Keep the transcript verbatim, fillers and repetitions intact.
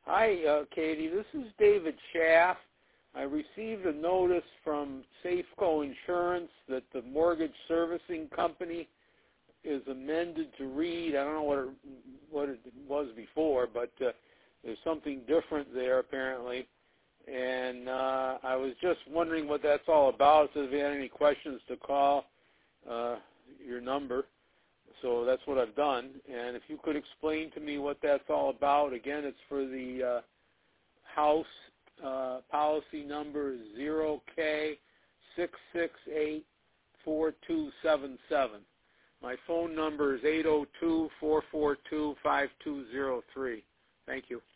Hi, uh, Katie. This is David Schaff. I received a notice from Safeco Insurance that the mortgage servicing company is amended to read. I don't know what it, what it was before, but uh, there's something different there apparently. And uh, I was just wondering what that's all about. So if you had any questions, to call uh, your number. So that's what I've done. And if you could explain to me what that's all about. Again, it's for the uh, house. Uh, policy number is zero K six six eight four two seven seven. My phone number is eight zero two, four four two, five two zero three. Thank you.